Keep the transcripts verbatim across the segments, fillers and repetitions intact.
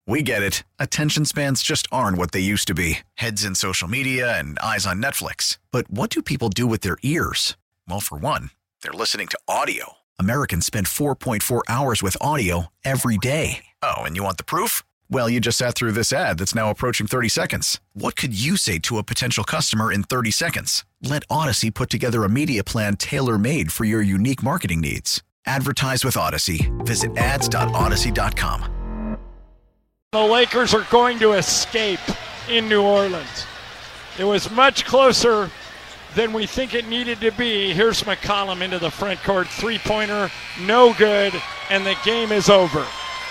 We get it. Attention spans just aren't what they used to be. Heads in social media and eyes on Netflix. But what do people do with their ears? Well, for one, they're listening to audio. Americans spend four point four hours with audio every day. Oh, and you want the proof? Well, you just sat through this ad that's now approaching thirty seconds. What could you say to a potential customer in thirty seconds? Let Odyssey put together a media plan tailor-made for your unique marketing needs. Advertise with Odyssey. Visit ads dot odyssey dot com. The Lakers are going to escape in New Orleans. It was much closer than we think it needed to be. Here's McCollum into the front court. Three-pointer, no good, and the game is over.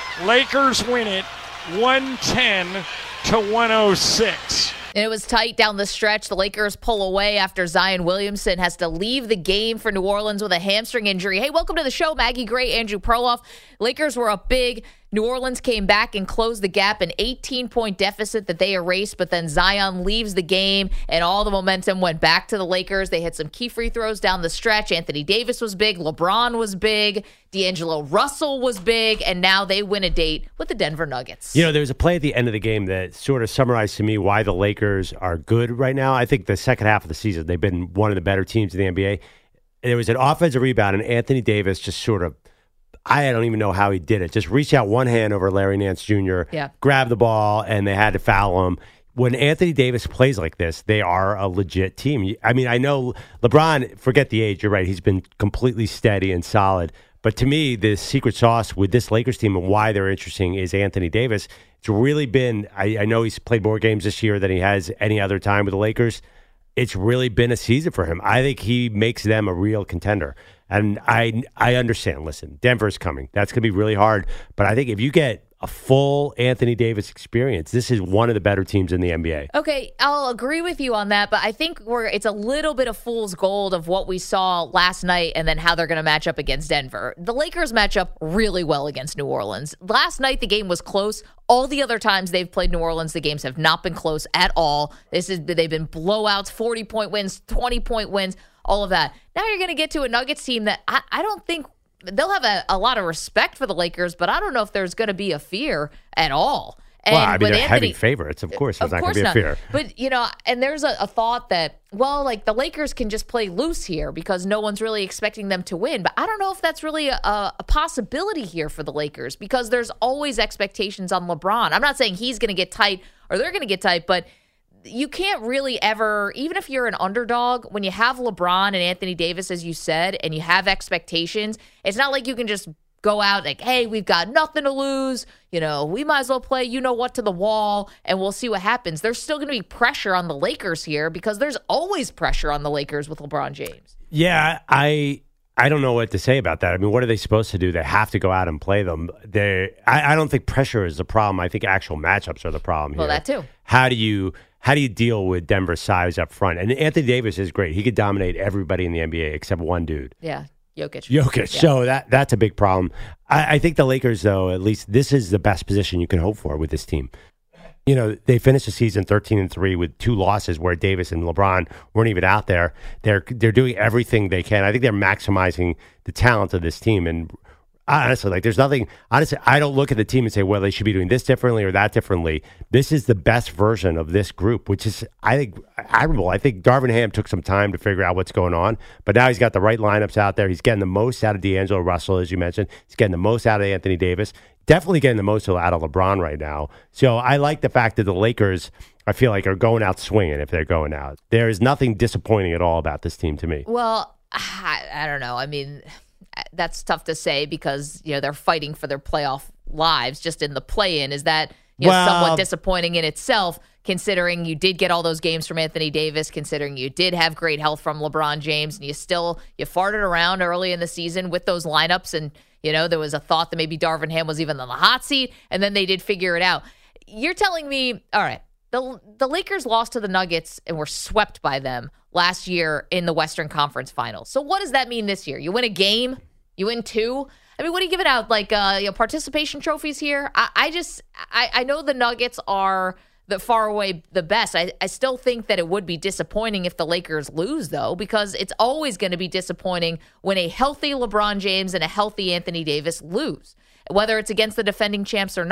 Lakers win it one ten to one oh six. And it was tight down the stretch. The Lakers pull away after Zion Williamson has to leave the game for New Orleans with a hamstring injury. Hey, welcome to the show. Maggie Gray, Andrew Perloff. Lakers were up big. New Orleans came back and closed the gap, an eighteen-point deficit that they erased, but then Zion leaves the game, and all the momentum went back to the Lakers. They hit some key free throws down the stretch. Anthony Davis was big. LeBron was big. D'Angelo Russell was big, and now they win a date with the Denver Nuggets. You know, there was a play at the end of the game that sort of summarized to me why the Lakers are good right now. I think the second half of the season, they've been one of the better teams in the N B A. There was an offensive rebound, and Anthony Davis just sort of, I don't even know how he did it. Just reached out one hand over Larry Nance Junior, yeah. grabbed the ball, and they had to foul him. When Anthony Davis plays like this, they are a legit team. I mean, I know LeBron, forget the age, you're right, he's been completely steady and solid. But to me, the secret sauce with this Lakers team and why they're interesting is Anthony Davis. It's really been, I, I know he's played more games this year than he has any other time with the Lakers. It's really been a season for him. I think he makes them a real contender. And I I understand, listen, Denver's coming. That's going to be really hard. But I think if you get a full Anthony Davis experience, this is one of the better teams in the N B A. Okay, I'll agree with you on that, but I think we're it's a little bit of fool's gold of what we saw last night and then how they're going to match up against Denver. The Lakers match up really well against New Orleans. Last night, the game was close. All the other times they've played New Orleans, the games have not been close at all. This is They've been blowouts, forty-point wins, twenty-point wins, all of that. Now you're going to get to a Nuggets team that I, I don't think they'll have a, a lot of respect for the Lakers, but I don't know if there's going to be a fear at all. And well, I mean, they're Anthony, heavy favorites. Of course, there's of not going to be a not. fear. But, you know, and there's a, a thought that, well, like the Lakers can just play loose here because no one's really expecting them to win. But I don't know if that's really a, a possibility here for the Lakers because there's always expectations on LeBron. I'm not saying he's going to get tight or they're going to get tight, but you can't really ever, even if you're an underdog, when you have LeBron and Anthony Davis, as you said, and you have expectations, it's not like you can just go out like, hey, we've got nothing to lose. You know, we might as well play, you know what, to the wall, and we'll see what happens. There's still going to be pressure on the Lakers here because there's always pressure on the Lakers with LeBron James. Yeah, I I don't know what to say about that. I mean, what are they supposed to do? They have to go out and play them. They, I, I don't think pressure is the problem. I think actual matchups are the problem here. Well, that too. How do you... How do you deal with Denver's size up front? And Anthony Davis is great. He could dominate everybody in the N B A except one dude. Yeah, Jokic. Jokic. Yeah. So that that's a big problem. I, I think the Lakers, though, at least this is the best position you can hope for with this team. You know, they finished the season thirteen and three with two losses where Davis and LeBron weren't even out there. They're they're doing everything they can. I think they're maximizing the talent of this team. And honestly, like there's nothing, honestly, I don't look at the team and say, well, they should be doing this differently or that differently. This is the best version of this group, which is, I think, admirable. I think Darvin Ham took some time to figure out what's going on, but now he's got the right lineups out there. He's getting the most out of D'Angelo Russell, as you mentioned. He's getting the most out of Anthony Davis. Definitely getting the most out of LeBron right now. So I like the fact that the Lakers, I feel like, are going out swinging if they're going out. There is nothing disappointing at all about this team to me. Well, I, I don't know. I mean, that's tough to say because, you know, they're fighting for their playoff lives just in the play-in. Is that you know, well, somewhat disappointing in itself, considering you did get all those games from Anthony Davis, considering you did have great health from LeBron James, and you still, you farted around early in the season with those lineups, and, you know, there was a thought that maybe Darvin Ham was even on the hot seat, and then they did figure it out. You're telling me, all right, the the Lakers lost to the Nuggets and were swept by them last year in the Western Conference Finals. So what does that mean this year? You win a game? You win two? I mean, what are you giving out? Like uh, you know, participation trophies here? I, I just, I, I know the Nuggets are the far away the best. I, I still think that it would be disappointing if the Lakers lose, though, because it's always going to be disappointing when a healthy LeBron James and a healthy Anthony Davis lose, whether it's against the defending champs or not.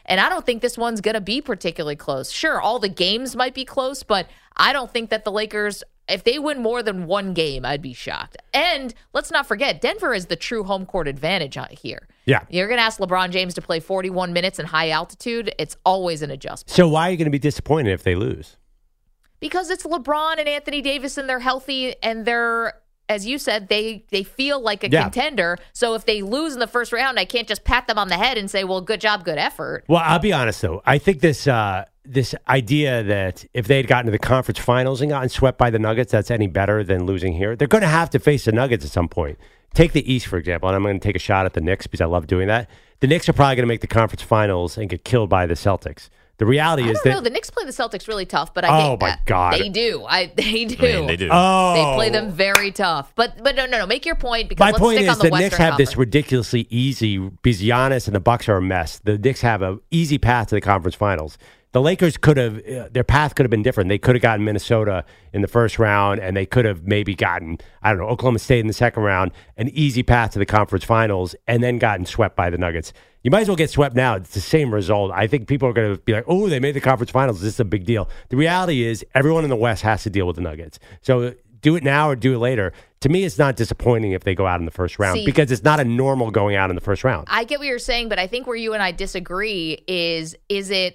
And I don't think this one's going to be particularly close. Sure, all the games might be close, but I don't think that the Lakers, if they win more than one game, I'd be shocked. And let's not forget, Denver is the true home court advantage here. Yeah. You're going to ask LeBron James to play forty-one minutes in high altitude. It's always an adjustment. So why are you going to be disappointed if they lose? Because it's LeBron and Anthony Davis and they're healthy and they're, as you said, they, they feel like a yeah. contender. So if they lose in the first round, I can't just pat them on the head and say, well, good job, good effort. Well, I'll be honest, though. I think this uh, this idea that if they had gotten to the conference finals and gotten swept by the Nuggets, that's any better than losing here. They're going to have to face the Nuggets at some point. Take the East, for example, and I'm going to take a shot at the Knicks because I love doing that. The Knicks are probably going to make the conference finals and get killed by the Celtics. The reality I is don't that know. The Knicks play the Celtics really tough, but I oh think my that god, they do. I they do. I mean, they do. Oh, they play them very tough. But but no no no. Make your point because my let's point stick is on the, the Western Knicks have Conference. this ridiculously easy because Giannis and the Bucks are a mess. The Knicks have an easy path to the conference finals. The Lakers could have, uh, their path could have been different. They could have gotten Minnesota in the first round, and they could have maybe gotten, I don't know, Oklahoma State in the second round, an easy path to the conference finals, and then gotten swept by the Nuggets. You might as well get swept now. It's the same result. I think people are going to be like, oh, they made the conference finals. This is a big deal. The reality is everyone in the West has to deal with the Nuggets. So do it now or do it later. To me, it's not disappointing if they go out in the first round See, because it's not a normal going out in the first round. I get what you're saying, but I think where you and I disagree is, is it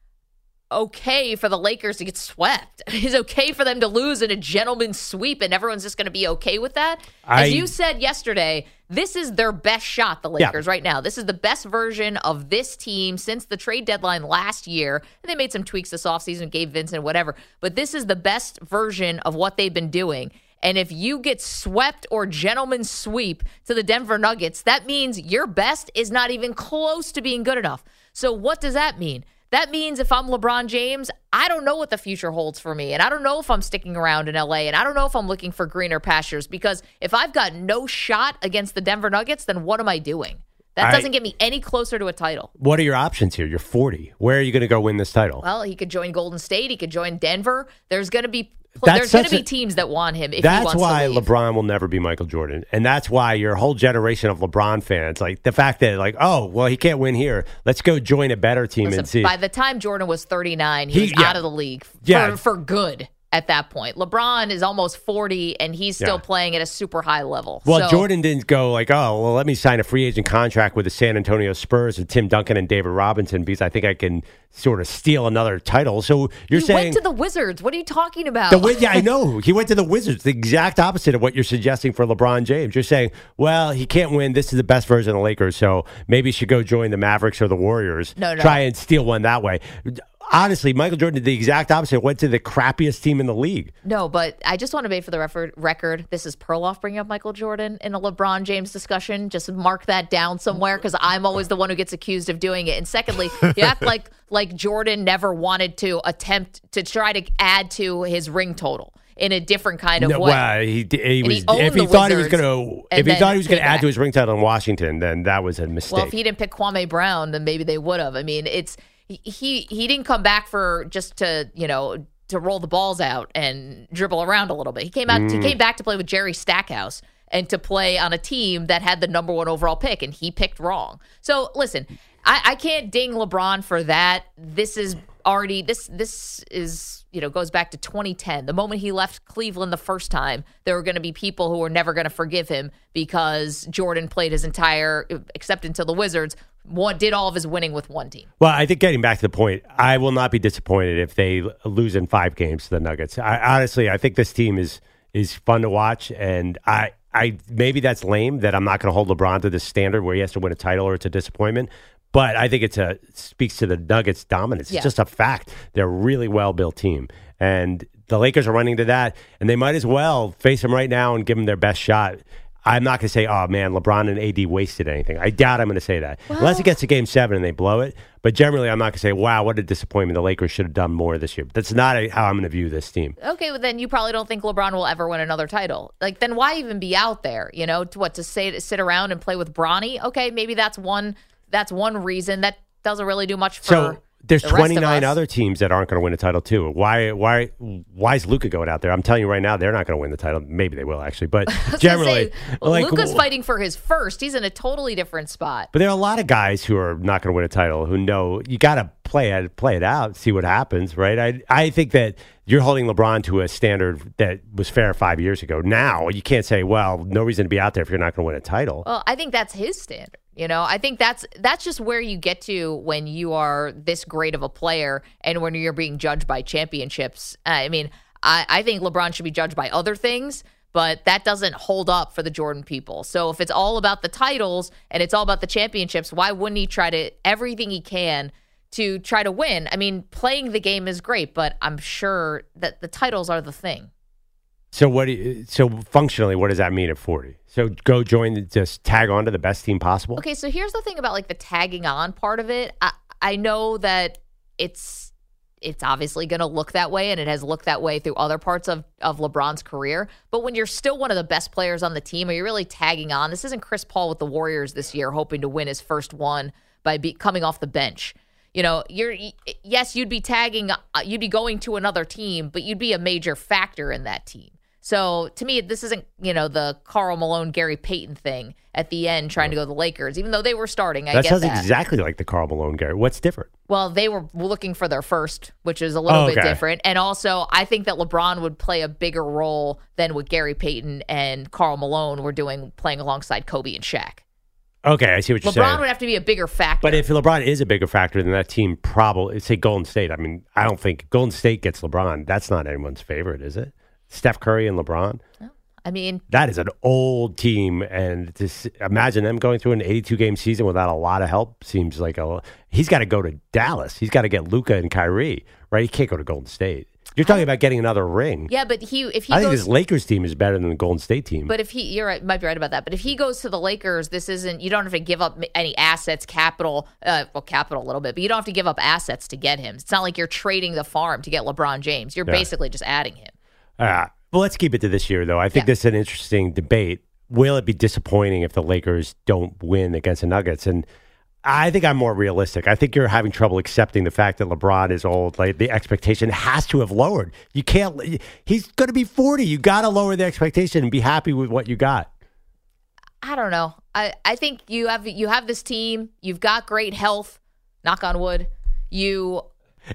okay for the Lakers to get swept? Is it okay for them to lose in a gentleman's sweep and everyone's just going to be okay with that? I, As you said yesterday, this is their best shot, the Lakers, yeah. right now. This is the best version of this team since the trade deadline last year. And they made some tweaks this offseason, Gabe Vincent, whatever. But this is the best version of what they've been doing. And if you get swept or gentleman's sweep to the Denver Nuggets, that means your best is not even close to being good enough. So what does that mean? That means if I'm LeBron James, I don't know what the future holds for me. And I don't know if I'm sticking around in L A. And I don't know if I'm looking for greener pastures. Because if I've got no shot against the Denver Nuggets, then what am I doing? That doesn't get me any closer to a title. What are your options here? You're forty. Where are you going to go win this title? Well, he could join Golden State. He could join Denver. There's going to be That's there's going to be a, teams that want him if that's he wants why to leave. LeBron will never be Michael Jordan. And that's why your whole generation of LeBron fans, like the fact that, like, oh, well, he can't win here. Let's go join a better team Listen, and see. By the time Jordan was thirty-nine, he, he was yeah. out of the league for, Yeah. for good. At that point, LeBron is almost forty, and he's still Yeah. playing at a super high level. Well, so, Jordan didn't go like, oh, well, let me sign a free agent contract with the San Antonio Spurs and Tim Duncan and David Robinson because I think I can sort of steal another title. So you're he saying went to the Wizards. What are you talking about? the yeah, I know he went to the Wizards. The exact opposite of what you're suggesting for LeBron James. You're saying, well, he can't win. This is the best version of the Lakers, so maybe he should go join the Mavericks or the Warriors. No, no. Try and steal one that way. Honestly, Michael Jordan did the exact opposite. Went to the crappiest team in the league. No, but I just want to make for the record, record this is Perloff bringing up Michael Jordan in a LeBron James discussion. Just mark that down somewhere because I'm always the one who gets accused of doing it. And secondly, you act like like Jordan never wanted to attempt to try to add to his ring total in a different kind of No, way. Well, he, he was. he owned If he the thought he was Wizards going to, and if he then thought he was going to came add back. to his ring title in Washington, then that was a mistake. Well, if he didn't pick Kwame Brown, then maybe they would have. I mean, it's he he didn't come back for just to, you know, to roll the balls out and dribble around a little bit. He came out. Mm. He came back to play with Jerry Stackhouse and to play on a team that had the number one overall pick, and he picked wrong. So listen, I, I can't ding LeBron for that. This is already this this is you know goes back to twenty ten. The moment he left Cleveland the first time, there were going to be people who were never going to forgive him because Jordan played his entire, except until the Wizards, one did all of his winning with one team. Well, I think getting back to the point, I will not be disappointed if they lose in five games to the Nuggets. I, honestly, I think this team is is fun to watch, and I, I maybe that's lame that I'm not going to hold LeBron to this standard where he has to win a title or it's a disappointment. But I think it's a speaks to the Nuggets' dominance. It's yeah. just a fact. They're a really well-built team, and the Lakers are running to that, and they might as well face them right now and give them their best shot. I'm not going to say, oh, man, LeBron and A D wasted anything. I doubt I'm going to say that. Well, Unless it gets to game seven and they blow it. But generally, I'm not going to say, wow, what a disappointment. The Lakers should have done more this year. That's not a, how I'm going to view this team. Okay, well, then you probably don't think LeBron will ever win another title. Like, then why even be out there? You know, to what, to say to sit around and play with Bronny? Okay, maybe that's one. That's one reason. That doesn't really do much for. So there's the rest of twenty-nine us. other teams that aren't going to win a title too. Why? Why? Why is Luka going out there? I'm telling you right now, they're not going to win the title. Maybe they will actually, but generally, say, well, like Luka's fighting for his first. He's in a totally different spot. But there are a lot of guys who are not going to win a title who know you got to play it, play it out, see what happens, right? I I think that you're holding LeBron to a standard that was fair five years ago. Now you can't say, well, no reason to be out there if you're not going to win a title. Well, I think that's his standard. You know, I think that's that's just where you get to when you are this great of a player and when you're being judged by championships. I mean, I, I think LeBron should be judged by other things, but that doesn't hold up for the Jordan people. So if it's all about the titles and it's all about the championships, why wouldn't he try to everything he can to try to win? I mean, playing the game is great, but I'm sure that the titles are the thing. So what? Do you, so functionally, what does that mean at forty? So go join, the, just tag on to the best team possible? Okay, so here's the thing about like the tagging on part of it. I, I know that it's it's obviously going to look that way, and it has looked that way through other parts of, of LeBron's career. But when you're still one of the best players on the team, are you really tagging on? This isn't Chris Paul with the Warriors this year hoping to win his first one by be, coming off the bench. You know, you're yes, you'd be tagging, you'd be going to another team, but you'd be a major factor in that team. So to me, this isn't, you know, the Karl Malone, Gary Payton thing at the end trying to go to the Lakers, even though they were starting. I that get sounds that. exactly like the Karl Malone, Gary. What's different? Well, they were looking for their first, which is a little Oh, bit okay. different. And also, I think that LeBron would play a bigger role than what Gary Payton and Karl Malone were doing, playing alongside Kobe and Shaq. Okay, I see what you're LeBron saying. would have to be a bigger factor. But if LeBron is a bigger factor than that team, probably, say Golden State. I mean, I don't think Golden State gets LeBron. That's not anyone's favorite, is it? Steph Curry and LeBron? I mean, That is an old team, and to s- imagine them going through an eighty-two game season without a lot of help seems like a. He's got to go to Dallas. He's got to get Luka and Kyrie, right? He can't go to Golden State. You're talking about getting another ring. yeah, but he if he I think goes, this Lakers team is better than the Golden State team. but if he, you're right, might be right about that. But if he goes to the Lakers, this isn't. You don't have to give up any assets, capital, uh, well, capital a little bit, but you don't have to give up assets to get him. It's not like you're trading the farm to get LeBron James. You're Yeah. basically just adding him. Uh, well, let's keep it to this year, though. I think Yeah. this is an interesting debate. Will it be disappointing if the Lakers don't win against the Nuggets? And I think I'm more realistic. I think you're having trouble accepting the fact that LeBron is old. Like the expectation has to have lowered. You can't. He's going to be forty. You got to lower the expectation and be happy with what you got. I don't know. I, I think you have you have this team. You've got great health. Knock on wood. You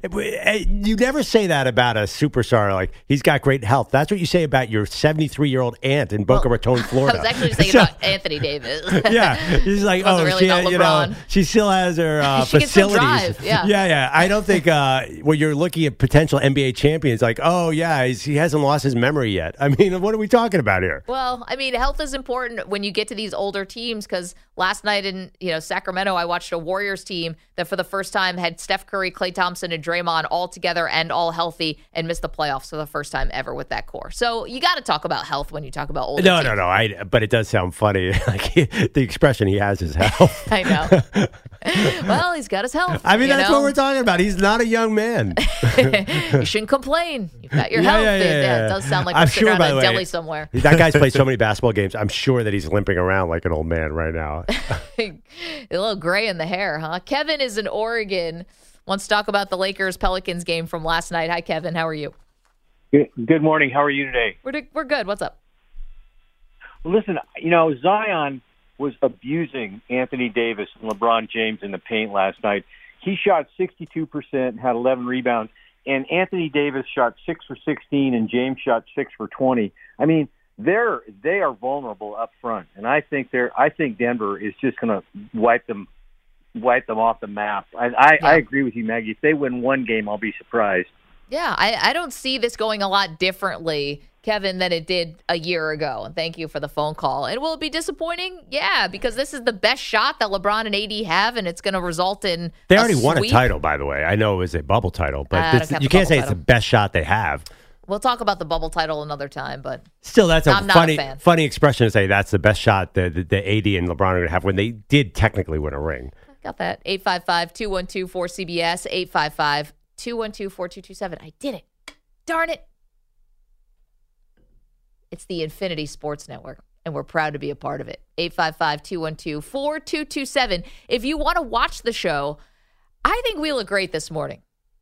You never say that about a superstar. Like he's got great health. That's what you say about your seventy-three year old aunt in Boca Well, Raton, Florida. I was actually thinking So- about Anthony Davis. Yeah, he's like, Wasn't oh, really she, about you know, LeBron. she still has her uh, She can still facilities. drive, yeah. yeah, yeah. I don't think uh, when you're looking at potential N B A champions, like, oh yeah, he's, he hasn't lost his memory yet. I mean, what are we talking about here? Well, I mean, health is important when you get to these older teams because last night in you know Sacramento, I watched a Warriors team that for the first time had Steph Curry, Klay Thompson, and Draymond all together and all healthy and missed the playoffs for the first time ever with that core. So you got to talk about health when you talk about older No, teams. no, no. I. But it does sound funny. Like he, the expression he has is health. I know. Well, he's got his health. I mean, you that's know? what we're talking about. He's not a young man. You shouldn't complain. You've got your Yeah, health. yeah, yeah, It, yeah. it does sound like I'm we're sitting sure, around by a the way, deli somewhere. That guy's played so many basketball games. I'm sure that he's limping around like an old man right now. A little gray in the hair, huh? Kevin is in Oregon. Wants to talk about the Lakers-Pelicans game from last night. Hi, Kevin. How are you? Good good morning. How are you today? We're we're good. What's up? Well, listen, you know, Zion was abusing Anthony Davis and LeBron James in the paint last night. He shot sixty-two percent, had eleven rebounds, and Anthony Davis shot six for sixteen, and James shot six for twenty. I mean, they're they are vulnerable up front, and I think they're I think Denver is just going to wipe them wipe them off the map. I I, Yeah. I agree with you, Maggie. If they win one game, I'll be surprised. Yeah, I, I don't see this going a lot differently, Kevin, than it did a year ago. And thank you for the phone call. And will it be disappointing? Yeah, because this is the best shot that LeBron and A D have, and it's going to result in They a already won a sweep. title, by the way. I know it was a bubble title, but I don't this- count you the can't bubble say it's title. the best shot they have. We'll talk about the bubble title another time, but Still, that's a I'm not a funny, fan. funny expression to say. That's the best shot that the, the A D and LeBron are going to have when they did technically win a ring. got that. eight five five, two one two, four C B S, eight five five, two one two, four two two seven. I did it. Darn it. It's the Infinity Sports Network, and we're proud to be a part of it. eight five five, two one two, four two two seven. If you want to watch the show, I think we look great this morning.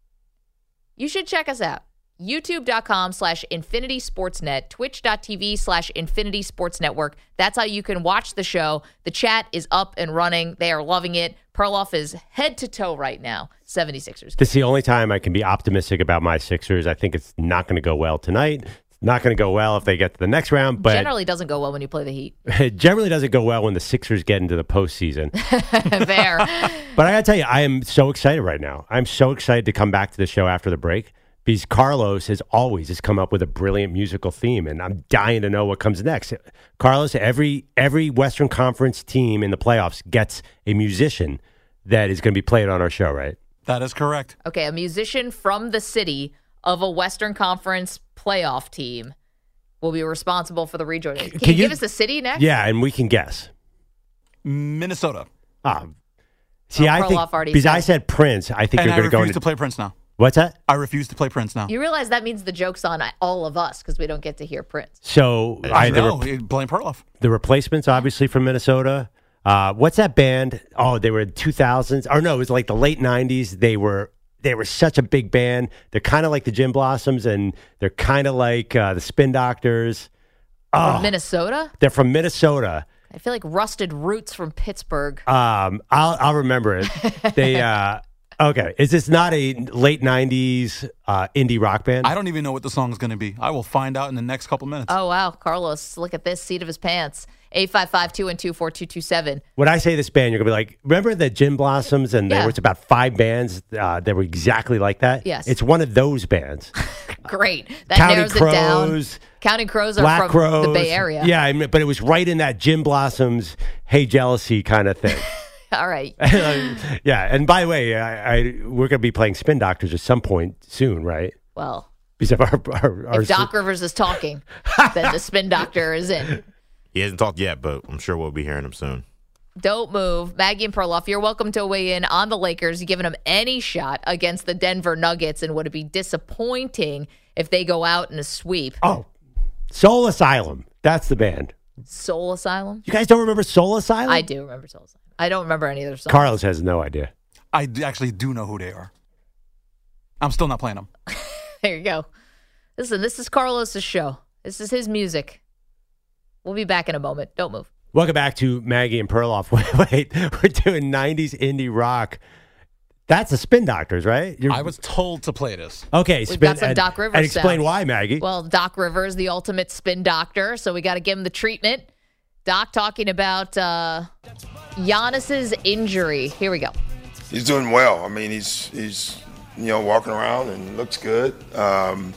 You should check us out. YouTube.com slash Infinity Sportsnet, Twitch.tv slash Infinity Sports Network. That's how you can watch the show. The chat is up and running. They are loving it. Perloff is head to toe right now. seventy-sixers. This is the only time I can be optimistic about my Sixers. I think it's not going to go well tonight. It's not going to go well if they get to the next round. But generally doesn't go well when you play the Heat. It generally doesn't go well when the Sixers get into the postseason. There. But I got to tell you, I am so excited right now. I'm so excited to come back to the show after the break. Because Carlos has always has come up with a brilliant musical theme, and I'm dying to know what comes next. Carlos, every every Western Conference team in the playoffs gets a musician that is going to be played on our show, right? That is correct. Okay, a musician from the city of a Western Conference playoff team will be responsible for the rejoin. Can, can you, you give us the city next? Yeah, and we can guess. Minnesota. Ah, see, oh, I think because said. I said Prince, I think and you're going to go into, to play Prince now. What's that? I refuse to play Prince now. You realize that means the joke's on all of us because we don't get to hear Prince. So I, I know. Re- blame Perloff. The Replacements, obviously, from Minnesota. Uh, what's that band? Oh, they were in two thousands. Or no, it was like the late nineties. They were they were such a big band. They're kind of like the Gin Blossoms, and they're kind of like uh, the Spin Doctors. Oh, from Minnesota? They're from Minnesota. I feel like Rusted Roots from Pittsburgh. Um, I'll I'll remember it. They. Uh, Okay, is this not a late nineties uh, indie rock band? I don't even know what the song's going to be. I will find out in the next couple minutes. Oh, wow. Carlos, look at this seat of his pants. eight five five, two one two, four two two seven. When I say this band, you're going to be like, remember the Gin Blossoms? And yeah. there was about five bands uh, that were exactly like that? Yes. It's one of those bands. Great. That Counting narrows Crows, it down. Counting Crows are Black from Crows, the Bay Area. Yeah, I mean, but it was right in that Gin Blossoms, Hey Jealousy kind of thing. All right. Yeah, and by the way, I, I, we're going to be playing Spin Doctors at some point soon, right? Well, because of our, our, our if Doc Rivers is talking, then the Spin Doctor is in. He hasn't talked yet, but I'm sure we'll be hearing him soon. Don't move. Maggie and Perloff, you're welcome to weigh in on the Lakers. You're giving them any shot against the Denver Nuggets, and would it be disappointing if they go out in a sweep? Oh, Soul Asylum. That's the band. Soul Asylum? You guys don't remember Soul Asylum? I do remember Soul Asylum. I don't remember any other songs. Carlos has no idea. I d- actually do know who they are. I'm still not playing them. There you go. Listen, this is Carlos's show. This is his music. We'll be back in a moment. Don't move. Welcome back to Maggie and Perloff. Wait, wait. We're doing nineties indie rock. That's the Spin Doctors, right? You're... I was told to play this. Okay, We've spin, got some and, Doc Rivers and explain sounds. why, Maggie. Well, Doc Rivers, the ultimate spin doctor, so we got to give him the treatment. Doc talking about uh, Giannis's injury. Here we go. He's doing well. I mean, he's he's you know walking around and looks good. Um,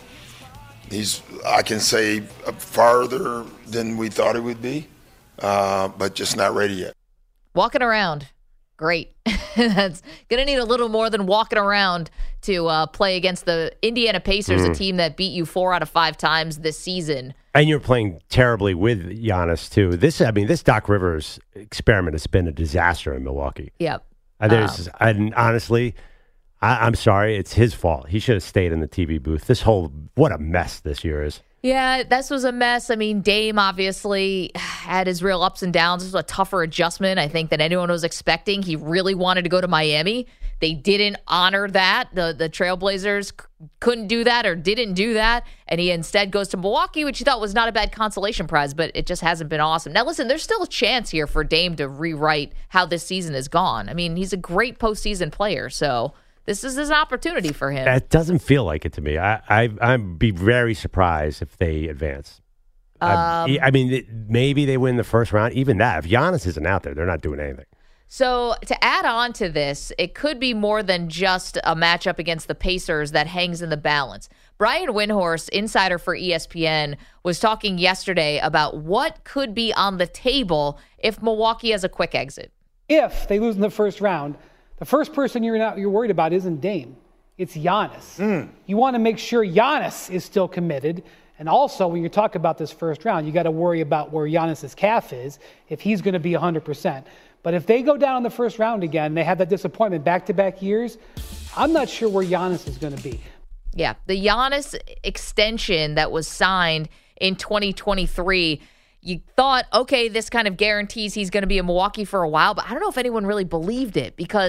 he's I can say farther than we thought he would be, uh, but just not ready yet. Walking around, great. That's gonna need a little more than walking around to uh, play against the Indiana Pacers, mm. a team that beat you four out of five times this season. And you're playing terribly with Giannis, too. This, I mean, this Doc Rivers experiment has been a disaster in Milwaukee. Yep. And there's, um, and honestly, I, I'm sorry, it's his fault. He should have stayed in the T V booth. This whole, what a mess this year is. Yeah, this was a mess. I mean, Dame obviously had his real ups and downs. This was a tougher adjustment, I think, than anyone was expecting. He really wanted to go to Miami. They didn't honor that. The the Trailblazers c- couldn't do that or didn't do that. And he instead goes to Milwaukee, which he thought was not a bad consolation prize, but it just hasn't been awesome. Now, listen, there's still a chance here for Dame to rewrite how this season has gone. I mean, he's a great postseason player, so this is, this is an opportunity for him. It doesn't feel like it to me. I, I, I'd be very surprised if they advance. Um, I, I mean, maybe they win the first round. Even that, if Giannis isn't out there, they're not doing anything. So to add on to this, it could be more than just a matchup against the Pacers that hangs in the balance. Brian Windhorst, insider for E S P N, was talking yesterday about what could be on the table if Milwaukee has a quick exit. If they lose in the first round, the first person you're not you're worried about isn't Dame. It's Giannis. Mm. You want to make sure Giannis is still committed. And also, when you talk about this first round, you got to worry about where Giannis's calf is, if he's going to be one hundred percent. But if they go down in the first round again, they have that disappointment back-to-back years, I'm not sure where Giannis is going to be. Yeah, the Giannis extension that was signed in twenty twenty-three, you thought, okay, this kind of guarantees he's going to be in Milwaukee for a while, but I don't know if anyone really believed it because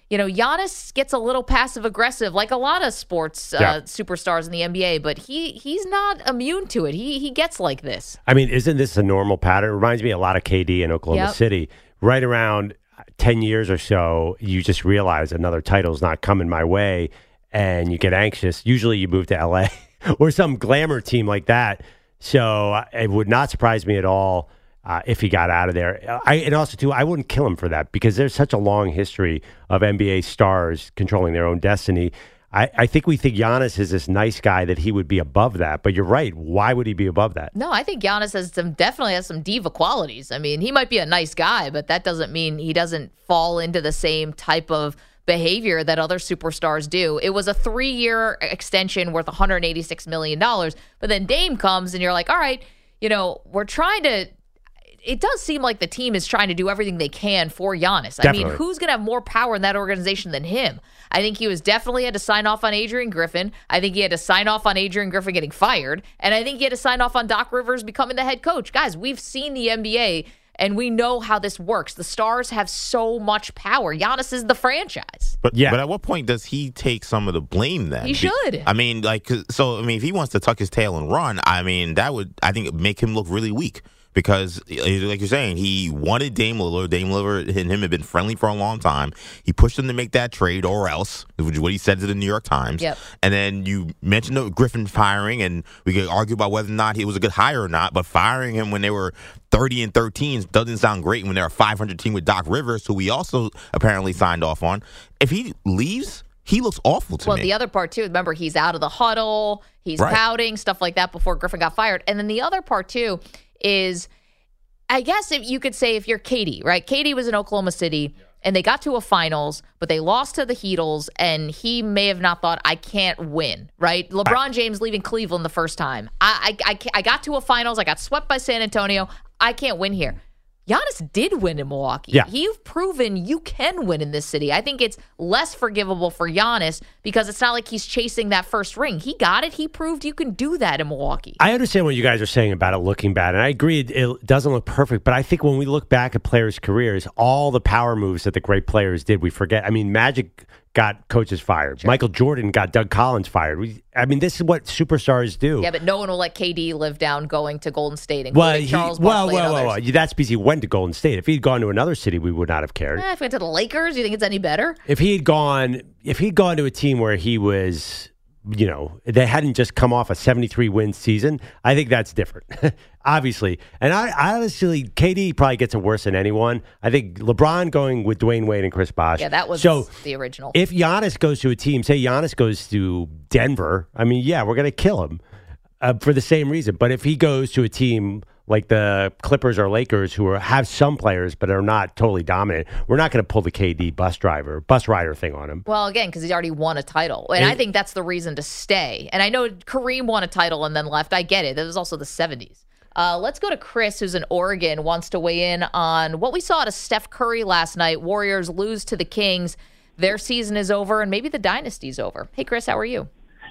you know, Giannis gets a little passive aggressive, like a lot of sports uh, Yeah. superstars in the N B A, but he he's not immune to it. He he gets like this. I mean, isn't this a normal pattern? It reminds me a lot of K D in Oklahoma Yep. City. Right around ten years or so, you just realize another title's not coming my way, and you get anxious. Usually you move to L A or some glamour team like that. So uh, it would not surprise me at all uh, if he got out of there. I, and also, too, I wouldn't kill him for that because there's such a long history of N B A stars controlling their own destiny. I, I think we think Giannis is this nice guy that he would be above that. But you're right. Why would he be above that? No, I think Giannis has some definitely has some diva qualities. I mean, he might be a nice guy, but that doesn't mean he doesn't fall into the same type of behavior that other superstars do. It was a three-year extension worth one hundred eighty-six million dollars, but then Dame comes and you're like, all right, you know, we're trying to it does seem like the team is trying to do everything they can for Giannis. I Definitely. mean, who's going to have more power in that organization than him? I think he was definitely had to sign off on Adrian Griffin. I think he had to sign off on Adrian Griffin getting fired. And I think he had to sign off on Doc Rivers becoming the head coach. Guys, we've seen the N B A, and we know how this works. The stars have so much power. Giannis is the franchise. But Yeah. but at what point does he take some of the blame then? He should. I mean, like, 'cause- so I mean, if he wants to tuck his tail and run, I mean, that would I think make him look really weak. Because, like you're saying, he wanted Dame Lillard. Dame Lillard and him have been friendly for a long time. He pushed him to make that trade, or else, which is what he said to the New York Times. Yep. And then you mentioned the Griffin firing, and we could argue about whether or not he was a good hire or not. But firing him when they were thirty and thirteen doesn't sound great when they're a five hundred team with Doc Rivers, who we also apparently signed off on. If he leaves, he looks awful to Well, me. the other part, too, remember, he's out of the huddle. He's Right. pouting, stuff like that before Griffin got fired. And then the other part, too, is I guess if you could say if you're Katie, right? Katie was in Oklahoma City, and they got to a finals, but they lost to the Heatles, and he may have not thought, I can't win, right? LeBron James leaving Cleveland the first time. I, I, I, I got to a finals. I got swept by San Antonio. I can't win here. Giannis did win in Milwaukee. Yeah. You've proven you can win in this city. I think it's less forgivable for Giannis because it's not like he's chasing that first ring. He got it. He proved you can do that in Milwaukee. I understand what you guys are saying about it looking bad, and I agree it, it doesn't look perfect, but I think when we look back at players' careers, all the power moves that the great players did, we forget. I mean, Magic got coaches fired. Sure. Michael Jordan got Doug Collins fired. We, I mean, this is what superstars do. Yeah, but no one will let K D live down going to Golden State, including Well, he, Charles well, Barkley well, and well, others. well, that's because he went to Golden State. If he'd gone to another city, we would not have cared. Eh, if he went to the Lakers, you think it's any better? If he had gone, if he'd gone to a team where he was, you know, they hadn't just come off a seventy-three win season, I think that's different, obviously. And I, I honestly, K D probably gets it worse than anyone. I think LeBron going with Dwayne Wade and Chris Bosh. Yeah, that was so the original. If Giannis goes to a team, say Giannis goes to Denver, I mean, yeah, we're going to kill him uh, for the same reason. But if he goes to a team like the Clippers or Lakers, who are, have some players but are not totally dominant, we're not going to pull the K D bus driver, bus rider thing on him. Well, again, because he's already won a title. And And- I think that's the reason to stay. And I know Kareem won a title and then left. I get it. That was also the seventies. Uh, let's go to Chris, who's in Oregon, wants to weigh in on what we saw out of Steph Curry last night. Warriors lose to the Kings. Their season is over, and maybe the dynasty's over. Hey, Chris, how are you?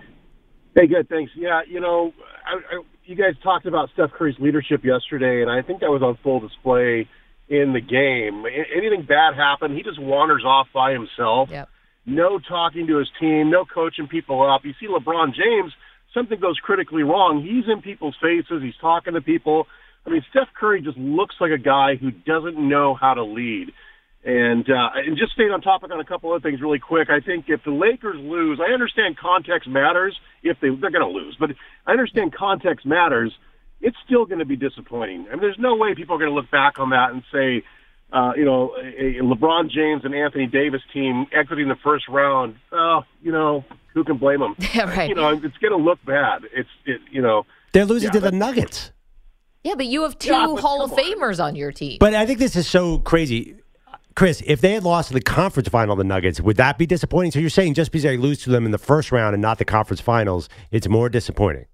Hey, good, thanks. Yeah, you know, I, I, you guys talked about Steph Curry's leadership yesterday, and I think that was on full display in the game. A- anything bad happened, he just wanders off by himself. Yep. No talking to his team, no coaching people up. You see LeBron James, something goes critically wrong. He's in people's faces. He's talking to people. I mean, Steph Curry just looks like a guy who doesn't know how to lead. And uh, and just staying on topic on a couple other things really quick, I think if the Lakers lose, I understand context matters if they, they're going to lose, but I understand context matters. It's still going to be disappointing. I mean, there's no way people are going to look back on that and say, uh, you know, a, a LeBron James and Anthony Davis team exiting the first round, oh, you know, who can blame them? Yeah, right. You know, it's going to look bad. It's, it, you know. They're losing Yeah, to the but- Nuggets. Yeah, but you have two Yeah, but Hall of come on. Famers on your team. But I think this is so crazy. Chris, if they had lost to the conference final, the Nuggets, would that be disappointing? So you're saying just because they lose to them in the first round and not the conference finals, it's more disappointing?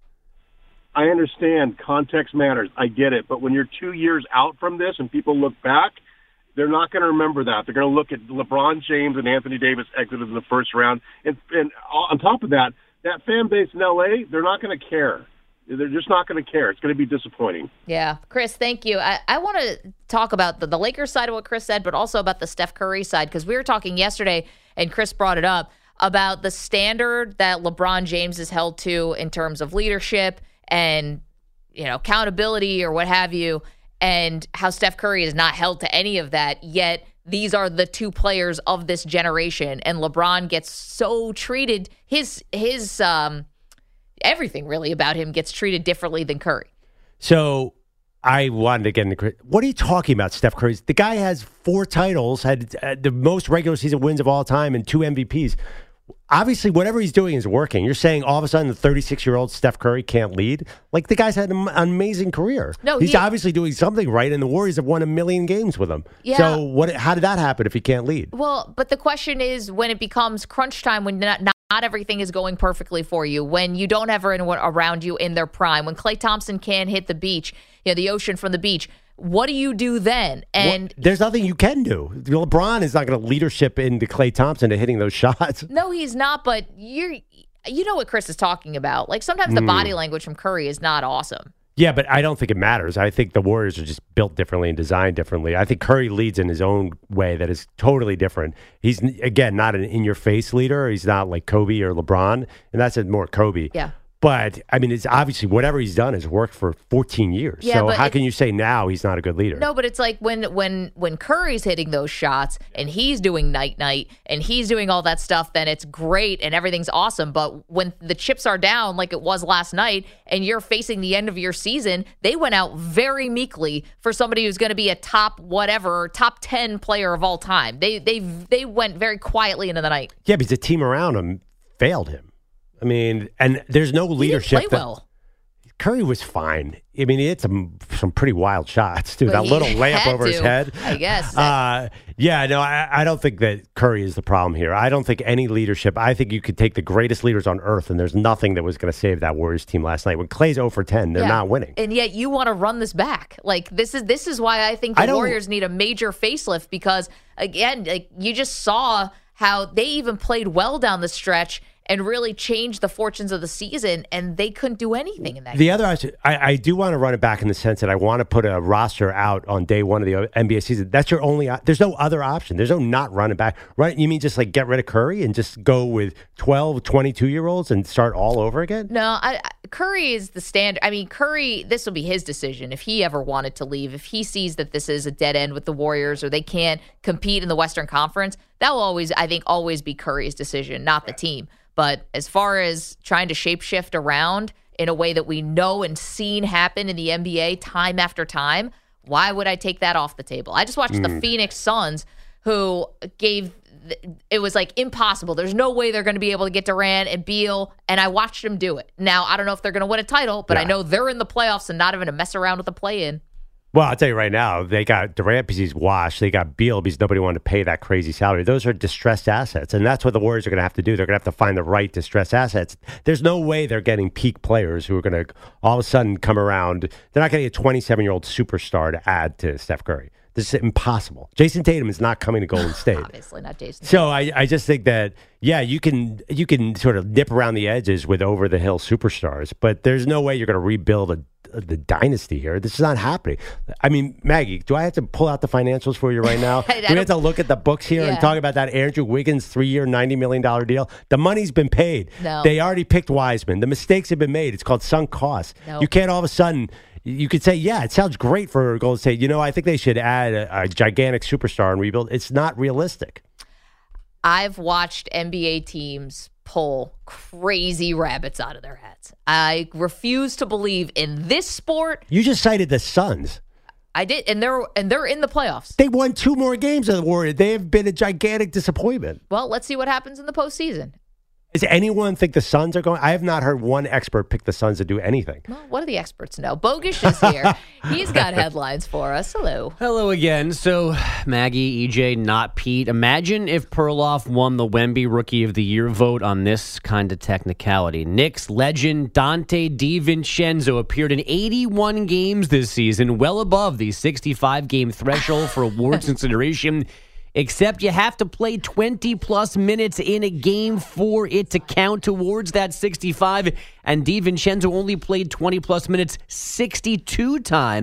I understand context matters. I get it. But when you're two years out from this and people look back, they're not going to remember that. They're going to look at LeBron James and Anthony Davis exited in the first round. And, and on top of that, that fan base in L A, they're not going to care. They're just not going to care. It's going to be disappointing. Yeah. Chris, thank you. I, I want to talk about the, the Lakers side of what Chris said, but also about the Steph Curry side, because we were talking yesterday and Chris brought it up, about the standard that LeBron James is held to in terms of leadership and, you know, accountability or what have you, and how Steph Curry is not held to any of that, yet these are the two players of this generation, and LeBron gets so treated, his, his um, everything really about him gets treated differently than Curry. So I wanted to get into what are you talking about, Steph Curry? The guy has four titles, had uh, the most regular season wins of all time, and two M V Ps. Obviously, whatever he's doing is working. You're saying all of a sudden the thirty-six-year-old Steph Curry can't lead? Like, the guy's had an amazing career. No, he's he, obviously doing something right, and the Warriors have won a million games with him. Yeah. So what? How did that happen if he can't lead? Well, but the question is when it becomes crunch time, when not, not Not everything is going perfectly for you, when you don't have anyone around you in their prime, when Klay Thompson can't hit the beach, you know, the ocean from the beach, what do you do then? And well, there's nothing you can do. LeBron is not going to leadership into Klay Thompson to hitting those shots. No, he's not, but you're, you know what Chris is talking about. Like, sometimes the mm. body language from Curry is not awesome. Yeah, but I don't think it matters. I think the Warriors are just built differently and designed differently. I think Curry leads in his own way that is totally different. He's, again, not an in-your-face leader. He's not like Kobe or LeBron, and that's more Kobe. Yeah. But, I mean, it's obviously whatever he's done has worked for fourteen years. Yeah, so how it, can you say now he's not a good leader? No, but it's like when when when Curry's hitting those shots and he's doing night-night and he's doing all that stuff, then it's great and everything's awesome. But when the chips are down like it was last night and you're facing the end of your season, they went out very meekly for somebody who's going to be a top whatever, top ten player of all time. They, they, they went very quietly into the night. Yeah, because the team around him failed him. I mean, and there's no leadership. He didn't play well. Curry was fine. I mean, he hit some some pretty wild shots, too. Well, that little layup over to, his head. I guess. Uh, yeah, no, I, I don't think that Curry is the problem here. I don't think any leadership. I think you could take the greatest leaders on earth, and there's nothing that was going to save that Warriors team last night. When Klay's zero for ten, they're yeah. not winning. And yet you want to run this back. Like, this is this is why I think the I Warriors need a major facelift because, again, like you just saw how they even played well down the stretch and really changed the fortunes of the season, and they couldn't do anything in that The game. other, I, I do want to run it back in the sense that I want to put a roster out on day one of the N B A season. That's your only, there's no other option. There's no not running back. Right? You mean just like get rid of Curry and just go with twelve, twenty-two-year-olds and start all over again? No, I, I, Curry is the standard. I mean, Curry, this will be his decision if he ever wanted to leave. If he sees that this is a dead end with the Warriors or they can't compete in the Western Conference, that will always, I think, always be Curry's decision, not the team. But as far as trying to shapeshift around in a way that we know and seen happen in the N B A time after time, why would I take that off the table? I just watched mm. the Phoenix Suns, who gave it was like impossible. There's no way they're going to be able to get Durant and Beal, and I watched them do it. Now, I don't know if they're going to win a title, but yeah. I know they're in the playoffs and not even to mess around with the play-in. Well, I'll tell you right now, they got Durant because he's washed. They got Beal because nobody wanted to pay that crazy salary. Those are distressed assets, and that's what the Warriors are going to have to do. They're going to have to find the right distressed assets. There's no way they're getting peak players who are going to all of a sudden come around. They're not getting a twenty-seven-year-old superstar to add to Steph Curry. This is impossible. Jason Tatum is not coming to Golden State. Obviously not Jason Tatum. So I, I just think that, yeah, you can you can sort of nip around the edges with over-the-hill superstars, but there's no way you're going to rebuild a the dynasty here. This is not happening. I mean, Maggie, do I have to pull out the financials for you right now? Do we have to look at the books here yeah. and talk about that Andrew Wiggins three-year, ninety million dollars deal? The money's been paid. No. They already picked Wiseman. The mistakes have been made. It's called sunk costs. Nope. You can't all of a sudden... You could say, yeah, it sounds great for Golden State. You know, I think they should add a, a gigantic superstar and rebuild. It's not realistic. I've watched N B A teams pull crazy rabbits out of their hats. I refuse to believe in this sport. You just cited the Suns. I did, and they're and they're in the playoffs. They won two more games than the Warriors. They have been a gigantic disappointment. Well, let's see what happens in the postseason. Does anyone think the Suns are going? I have not heard one expert pick the Suns to do anything. Well, what do the experts know? Bogusch is here. He's got headlines for us. Hello. Hello again. So, Maggie, E J, not Pete. Imagine if Perloff won the Wemby Rookie of the Year vote on this kind of technicality. Knicks legend Dante DiVincenzo appeared in eighty-one games this season, well above the sixty-five game threshold for awards consideration. Except you have to play twenty-plus minutes in a game for it to count towards that sixty-five. And DiVincenzo only played twenty-plus minutes sixty-two times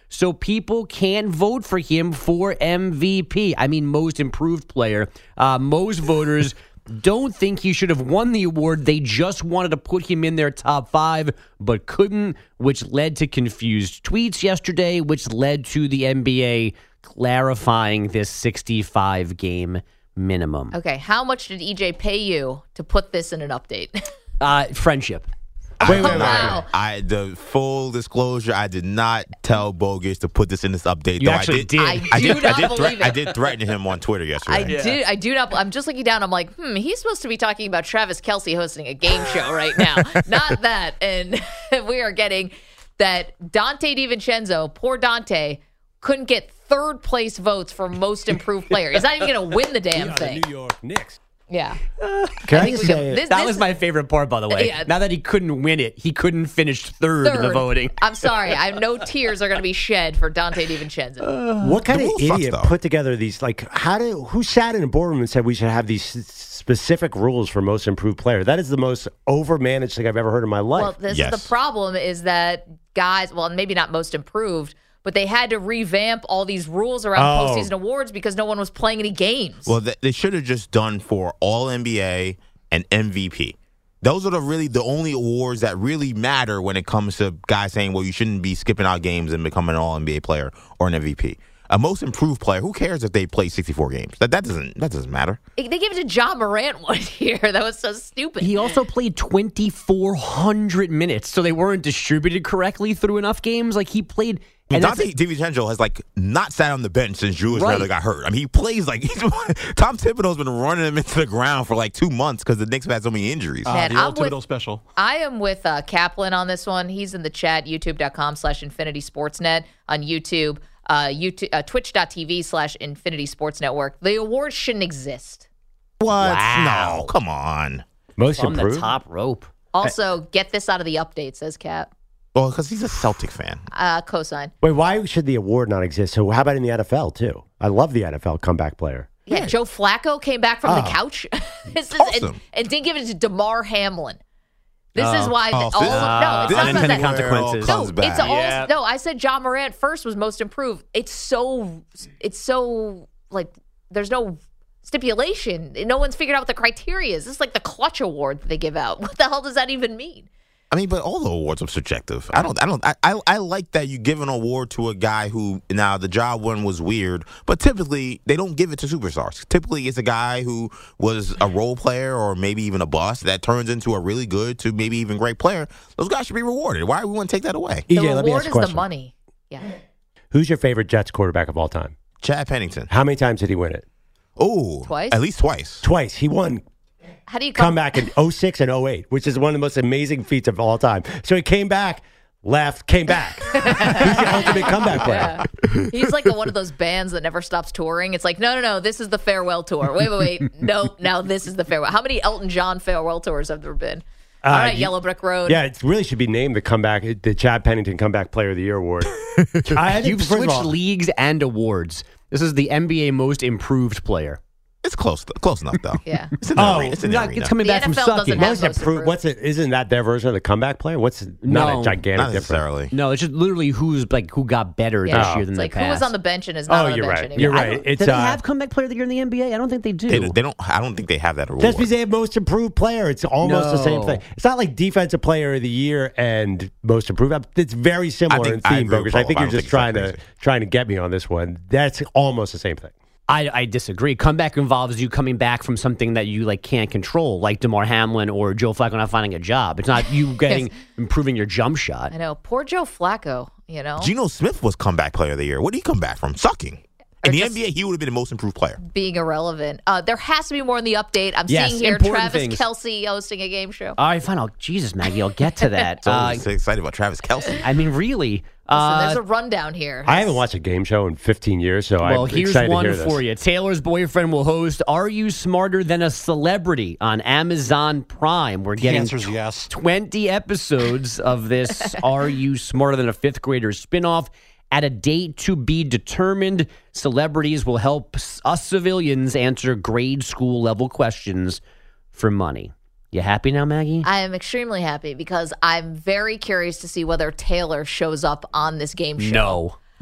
so people can vote for him for M V P. I mean, most improved player. Uh, most voters don't think he should have won the award. They just wanted to put him in their top five, but couldn't, which led to confused tweets yesterday, which led to the N B A clarifying this sixty-five game minimum. Okay, how much did E J pay you to put this in an update? Uh, friendship. Wait, wait, wait. Wow. I the full disclosure, I did not tell Bogus to put this in this update. You though actually I did. did. I I do did. not I did, believe threat, it. I did threaten him on Twitter I yesterday. do. I do not. I'm just looking down. I'm like, hmm. He's supposed to be talking about Travis Kelce hosting a game show right now, not that. And we are getting that Dante DiVincenzo, poor Dante, couldn't get third place votes for most improved player. He's not even going to win the damn thing. New York Knicks. Yeah. Can I, think just we go- say, this- That this- was my favorite part, by the way. Yeah. Now that he couldn't win it, he couldn't finish third, in the Third. voting. I'm sorry. I no tears are going to be shed for Dante DiVincenzo. what kind the of rule sucks, idiot though. put together these? Like, how did who sat in a boardroom and said we should have these s- specific rules for most improved player? That is the most overmanaged thing I've ever heard in my life. Well, this Yes. is the problem is that guys, well, maybe not most improved, but they had to revamp all these rules around Oh. postseason awards because no one was playing any games. Well, th- they should have just done for all N B A and M V P. Those are the really the only awards that really matter when it comes to guys saying, well, you shouldn't be skipping out games and becoming an all N B A player or an M V P. A most improved player, who cares if they play sixty-four games? That that doesn't that doesn't matter. They gave it to John Morant one year. That was so stupid. He also played twenty-four hundred minutes, so they weren't distributed correctly through enough games. Like, he played... I mean, And that's- Dante DiVincenzo has like not sat on the bench since Julius Right. Randle got hurt. I mean, he plays like he's, Tom Thibodeau's been running him into the ground for like two months because the Knicks have had so many injuries. Uh, Man, the I'm old with- Thibodeau special. I am with uh, Kaplan on this one. He's in the chat, youtube.com slash Infinity Sportsnet on YouTube, uh, YouTube uh, twitch.tv slash Infinity Sports Network. The awards shouldn't exist. What? Wow. No, come on. most on the improved. top rope. Also, get this out of the update, says Cap. Well, because he's a Celtic fan. Uh, cosign. Wait, why should the award not exist? So how about in the N F L too? I love the N F L comeback player. Yeah, Joe Flacco came back from the Oh. couch this is, Awesome. and, and didn't give it to DeMar Hamlin. This Oh. is why Oh, all so of, this- no, it's this not is about unintended that. where it all consequences. comes No, back. it's all Yeah. no. I said John Morant first was most improved. It's so it's so like there's no stipulation. No one's figured out what the criteria is. This is like the clutch award that they give out. What the hell does that even mean? I mean, but all the awards are subjective. I don't. I don't. I, I. I like that you give an award to a guy who. Now the job one was weird, but typically they don't give it to superstars. Typically, it's a guy who was a role player or maybe even a bust that turns into a really good to maybe even great player. Those guys should be rewarded. Why do we want to take that away? The E J, let me reward ask a is the question. money. Yeah. Who's your favorite Jets quarterback of all time? Chad Pennington. How many times did he win it? Oh, Twice? At least twice. Twice. He won How do you come comeback in oh six and oh eight, which is one of the most amazing feats of all time. So he came back, left, came back. He's the ultimate comeback player. Yeah. He's like a, one of those bands that never stops touring. It's like, no, no, no, this is the farewell tour. Wait, wait, wait. No, now this is the farewell. How many Elton John farewell tours have there been? All Uh, right, you- Yellow Brick Road. Yeah, it really should be named the comeback, the Chad Pennington Comeback Player of the Year award. I think, You've first of switched all, leagues and awards. This is the N B A most improved player. It's close. Close enough though. Yeah. It's in the Oh, arena. It's in the Not- arena. it's coming The back N F L from doesn't sucking. have most most improved. improved. What's it? Isn't that their version of the comeback player? What's not No. a gigantic Not difference? necessarily. No, it's just literally who's like who got better Yeah. this Oh. year than It's the like past. who was on the bench and is not Oh, on the you're bench right. anymore. You're I right. don't- It's do they uh, have comeback player of the year in the N B A? I don't think they do. They, they don't. I don't think they have that award. That's because they have most improved player. It's almost the same No. thing. It's not like defensive player of the year and most improved. It's very similar I in think- I theme, agree with Bogus. I Paul. think I you're don't just think trying it's that to crazy. trying to get me on this one. That's almost the same thing. I, I disagree. Comeback involves you coming back from something that you like can't control, like DeMar Hamlin or Joe Flacco not finding a job. It's not you getting improving your jump shot. I know. Poor Joe Flacco, you know, Geno Smith was comeback player of the year. What did he come back from? Sucking. In Or the just- N B A, he would have been the most improved player. being irrelevant. Uh, there has to be more in the update. I'm Yes, seeing here important Travis things. Kelsey hosting a game show. All right, fine. I'll, Jesus, Maggie, I'll get to that. So Uh, I'm so excited about Travis Kelsey. I mean, really. So Uh, there's a rundown here. I haven't watched a game show in fifteen years, so well, I'm here's excited one to hear this. for you. Taylor's boyfriend will host Are You Smarter Than a Celebrity on Amazon Prime. We're The getting answer is yes. twenty episodes of this Are You Smarter Than a Fifth Grader spinoff at a date to be determined. Celebrities will help s- us civilians answer grade school level questions for money. You happy now, Maggie? I am extremely happy because I'm very curious to see whether Taylor shows up on this game show. No.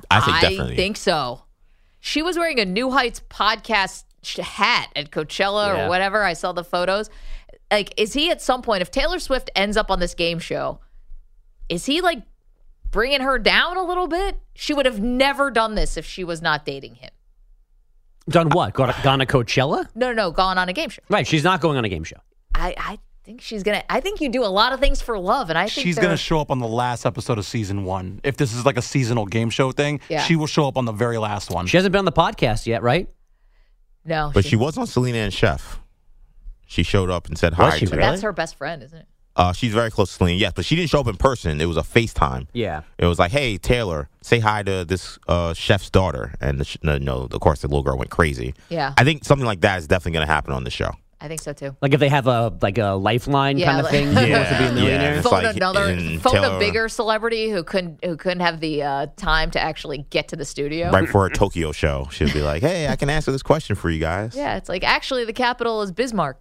I think definitely. I think so. She was wearing a New Heights podcast sh- hat at Coachella Yeah. or whatever. I saw the photos. Like, is he at some point, if Taylor Swift ends up on this game show, is he like bringing her down a little bit? She would have never done this if she was not dating him. Done what? Gone, gone to Coachella? No, no, no, gone on a game show. Right. She's not going on a game show. I, I think she's going to, I think you do a lot of things for love. And I think She's they're- going to show up on the last episode of season one. If this is like a seasonal game show thing, Yeah. she will show up on the very last one. She hasn't been on the podcast yet, right? No. But she was on Selena and Chef. She showed up and said Was hi. she to really? her. That's her best friend, isn't it? Uh, she's very close to Selena, yes, but she didn't show up in person. It was a FaceTime. Yeah. It was like, hey, Taylor, say hi to this uh, chef's daughter. And the sh- no, no, of course, the little girl went crazy. Yeah. I think something like that is definitely going to happen on the show. I think so too. Like if they have a like a lifeline Yeah, kind of like- thing. Who wants to be a Yeah, millionaire? yeah. It's Phone like another, in phone a Taylor- bigger celebrity who couldn't who couldn't have the uh, time to actually get to the studio. Right before a Tokyo show, she'll be like, hey, I can answer this question for you guys. Yeah, it's like actually the capital is Bismarck.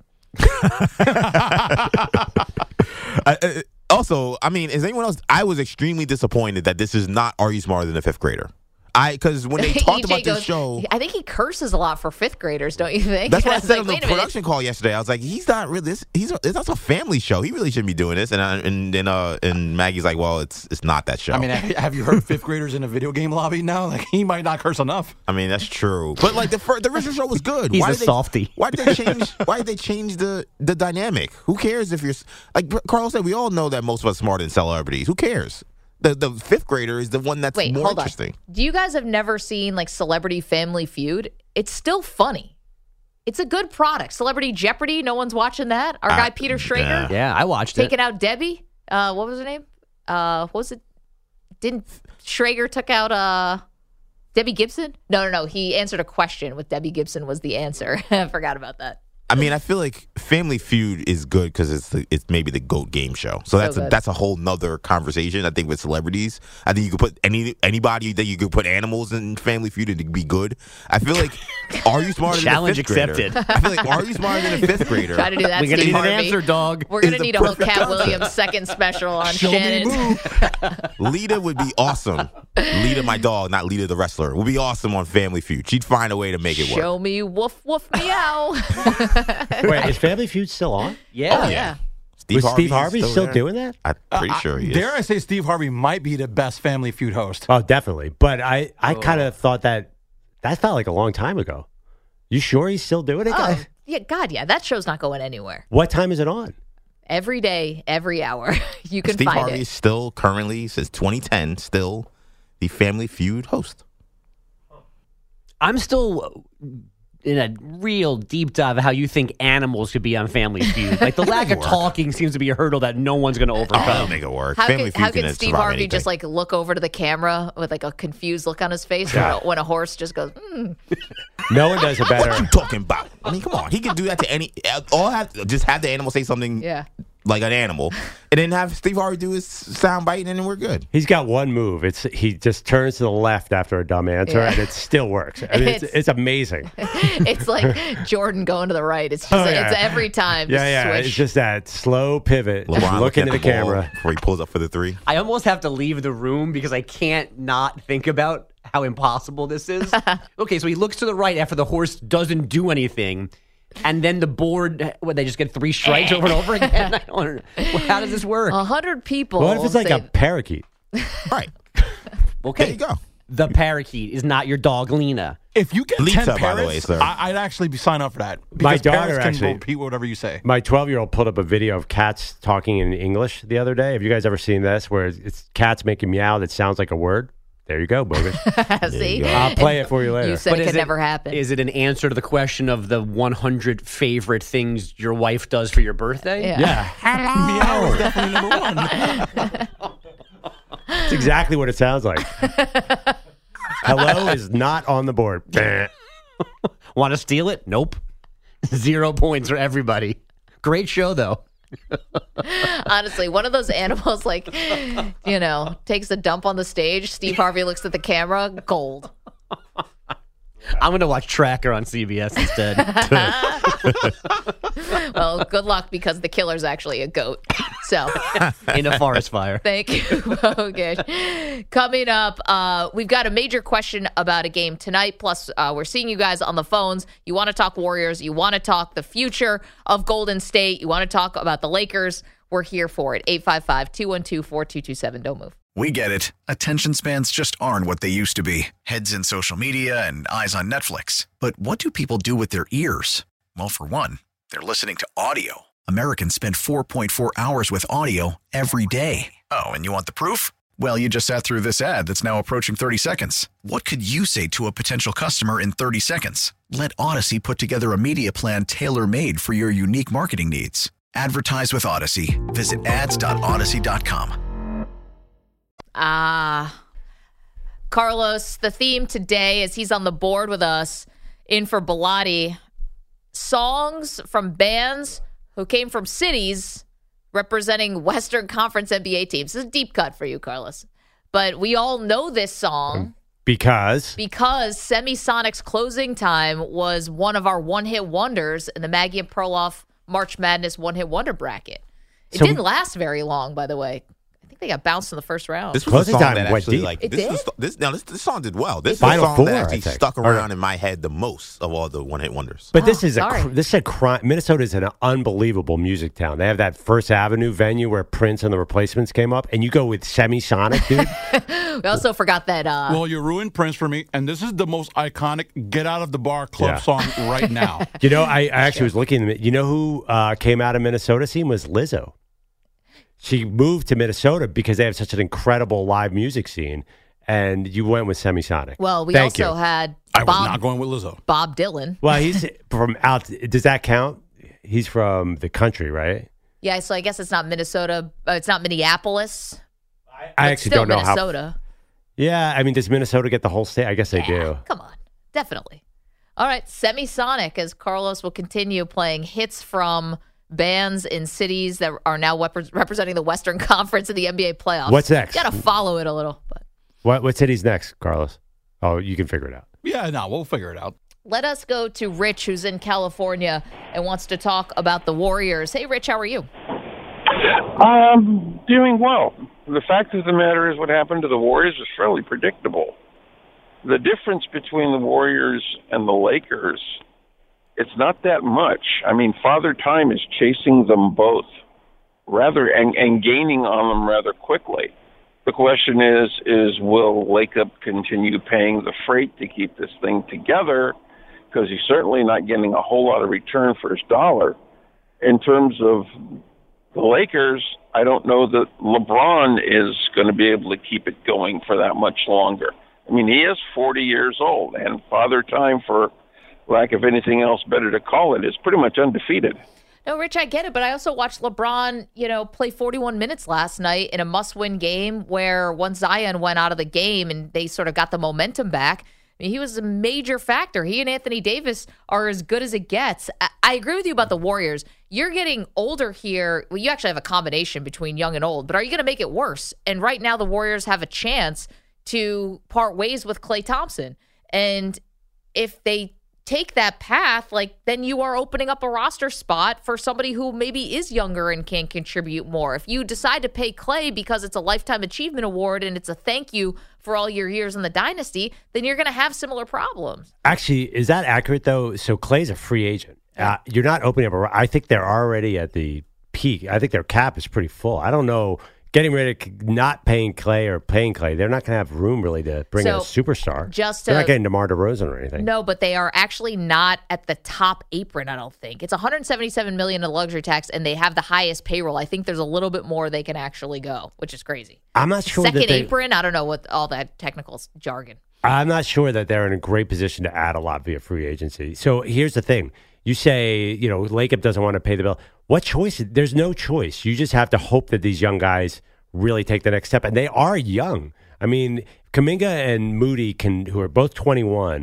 I, uh, also, I mean, is anyone else? I was extremely disappointed that this is not Are You Smarter Than a Fifth Grader? I because when they talked E J about this goes, show, I think he curses a lot for fifth graders, don't you think? that's what I was said like, on the wait a minute. production call yesterday. I was like, he's not really this. He's a, that's a family show. He really shouldn't be doing this. And I, and then uh, and Maggie's like, well, it's it's not that show. I mean, have you heard fifth graders in a video game lobby now? Like, he might not curse enough. I mean, that's true. But like the fir- the original show was good. He's why a did they, softie. Why did they change? Why did they change the the dynamic? Who cares if you're s- like Carl said? We all know that most of us are smarter than celebrities. Who cares? The the fifth grader is the one that's Wait, more hold interesting. on. Do you guys have never seen like Celebrity Family Feud? It's still funny. It's a good product. Celebrity Jeopardy. No one's watching that. Our Uh, guy Peter Schrager yeah. Yeah, I watched it. taking out Debbie. Uh, what was her name? Uh, what was it? Didn't Schrager took out uh Debbie Gibson? No, no, no. He answered a question with Debbie Gibson was the answer. I forgot about that. I mean, I feel like Family Feud is good because it's the, it's maybe the GOAT game show. So that's a, good. that's a whole nother conversation. I think with celebrities, I think you could put any anybody that you could put animals in Family Feud and it'd be good. I feel like Are You Smarter Challenge Than a Fifth Grader? accepted. I feel like Are You Smarter Than a Fifth Grader? Try to do that. We're gonna Steve need an Harvey. answer, dog. We're gonna is the need a whole perfect Cat concept. Williams second special on Show me Shannon. move. Lita would be awesome. Lita, my dog, not Lita the wrestler, would be awesome on Family Feud. She'd find a way to make it work. Show me woof woof meow. Wait, is Family Feud still on? Yeah. Oh, yeah. Steve Was Steve Harvey's Harvey still there. doing that? I'm pretty Uh, sure he is. Dare I say Steve Harvey might be the best Family Feud host. Oh, definitely. But I, I kind of thought that that felt like a long time ago. You sure he's still doing it, Oh, guys? yeah, God, yeah. That show's not going anywhere. What time is it on? Every day, every hour, you can Steve find Harvey it. is still currently, since twenty ten, still the Family Feud host. I'm still in a real deep dive of how you think animals should be on Family Feud. Like the lack of Work. talking seems to be a hurdle that no one's going to Oh, overcome. that'll make it work. How Family could, how Feud's could gonna Steve survive Harvey anything. just like look over to the camera with like a confused look on his face Yeah. when, a, when a horse just goes, mm. No one does it What you better. talking about? I mean, come on. He could do that to any. All have just have the animal say something Yeah. like an animal, and then have Steve Harvey do his sound bite, and then we're good. He's got one move. It's he just turns to the left after a dumb answer, Yeah. and it still works. I mean, it's, It's- it's amazing. It's like Jordan going to the right. It's just Oh, yeah. it's every time. Yeah, just yeah. switch. It's just that slow pivot. Just LeBron look looking into at the, ball camera. before he pulls up for the three. I almost have to leave the room because I can't not think about how impossible this is. Okay, so he looks to the right after the horse doesn't do anything. And then the board, what, they just get three strikes over and over again? I don't, well, how does this work? A hundred people. What if it's like say, a parakeet? Right. Okay. There you go. The parakeet is not your dog, Lena. If you get Lita, ten by the parrots, way, sir. I, I'd actually be sign up for that. Because My daughter parrots can actually- repeat whatever you say. My twelve-year-old pulled up a video of cats talking in English the other day. Have you guys ever seen this, where it's cats making meow that sounds like a word? There you go, Bogus. See, I'll play it for you later. you said But it is could never happen. Is it an answer to the question of the one hundred favorite things your wife does for your birthday? Yeah. Yeah. Meow is definitely number one. It's exactly what it sounds like. Hello is not on the board. Want to steal it? Nope. Zero points for everybody. Great show, though. Honestly, one of those animals, like, you know, takes a dump on the stage. Steve Harvey looks at the camera, gold. I'm going to watch Tracker on C B S instead. Well, good luck because the killer's actually a goat. So, in a forest fire. Thank you, Bogish. Coming up, uh, we've got a major question about a game tonight. Plus, uh, we're seeing you guys on the phones. You want to talk Warriors. You want to talk the future of Golden State. You want to talk about the Lakers. We're here for it. eight five five, two one two, four two two seven. Don't move. We get it. Attention spans just aren't what they used to be. Heads in social media and eyes on Netflix. But what do people do with their ears? Well, for one, they're listening to audio. Americans spend four point four hours with audio every day. Oh, and you want the proof? Well, you just sat through this ad that's now approaching thirty seconds. What could you say to a potential customer in thirty seconds? Let Odyssey put together a media plan tailor-made for your unique marketing needs. Advertise with Odyssey. Visit ads dot odyssey dot com. Ah, Carlos, the theme today, as he's on the board with us, in for Bilotti, songs from bands who came from cities representing Western Conference N B A teams. This is a deep cut for you, Carlos. But we all know this song. Because? Because Semisonic's Closing Time was one of our one-hit wonders in the Maggie and Perloff March Madness one-hit wonder bracket. It So- didn't last very long, by the way. I think they got bounced in the first round. This was Closing a song Time that went actually, deep. like, It this did? was this. Now this, this song did well. This Final was a song four, that I actually think. stuck Or- around in my head the most of all the one-hit wonders. But Oh, this is a sorry. cr- this is a crime. Minnesota is an unbelievable music town. They have that First Avenue venue where Prince and the Replacements came up, and you go with Semisonic, dude. We also forgot that. Uh, Well, you ruined Prince for me, and this is the most iconic "Get Out of the Bar" club Yeah. song right now. You know, I, I actually was looking. You know who uh, came out of Minnesota scene was Lizzo. She moved to Minnesota because they have such an incredible live music scene, and you went with Semisonic. well, we Thank also you. had I was Bob, not going with Lizzo. Bob Dylan. Well, he's from out. Does that count? He's from the country, right? Yeah, so I guess it's not Minnesota. Uh, it's not Minneapolis. I but actually still don't know how. Minnesota. Yeah, I mean, does Minnesota get the whole state? I guess they do. Come on, definitely. All right, Semisonic, as Carlos will continue playing hits from bands in cities that are now rep- representing the Western Conference in the N B A playoffs. What's next? Got to follow it a little. But What what city's next, Carlos? Oh, you can figure it out. Yeah, no, we'll figure it out. let us go to Rich, who's in California and wants to talk about the Warriors. Hey, Rich, how are you? Um, doing well. The fact of the matter is what happened to the Warriors is fairly predictable. The difference between the Warriors and the Lakers, it's not that much. I mean, Father Time is chasing them both rather and, and gaining on them rather quickly. The question is, is will Lakeup continue paying the freight to keep this thing together? Because he's certainly not getting a whole lot of return for his dollar. In terms of the Lakers, I don't know that LeBron is going to be able to keep it going for that much longer. I mean, he is forty years old, and Father Time, for lack of anything else better to call it, is pretty much undefeated. No, Rich, I get it, but I also watched LeBron, you know, play forty-one minutes last night in a must-win game where once Zion went out of the game and they sort of got the momentum back, I mean, he was a major factor. He and Anthony Davis are as good as it gets. I, I agree with you about the Warriors. You're getting older here. Well, you actually have a combination between young and old, but are you going to make it worse? And right now the Warriors have a chance to part ways with Klay Thompson. And if they take that path, like, then you are opening up a roster spot for somebody who maybe is younger and can contribute more. If you decide to pay Klay because it's a Lifetime Achievement Award and it's a thank you for all your years in the dynasty, then you're going to have similar problems. Actually, is that accurate, though? So Clay's a free agent. Uh, you're not opening up a... I think they're already at the peak. I think their cap is pretty full. I don't know... Getting rid of not paying Klay or paying Klay, they're not going to have room really to bring in a So, superstar. just they're to- not getting DeMar DeRozan or anything. No, but they are actually not at the top apron, I don't think. It's one hundred seventy-seven million dollars in luxury tax, and they have the highest payroll. I think there's a little bit more they can actually go, which is crazy. I'm not sure Second that they, apron? I don't know what all that technical jargon. I'm not sure that they're in a great position to add a lot via free agency. So here's the thing. You say, you know, Lakeup doesn't want to pay the bill. What choice? There's no choice. You just have to hope that these young guys really take the next step. And they are young. I mean, Kuminga and Moody, can, who are both twenty-one,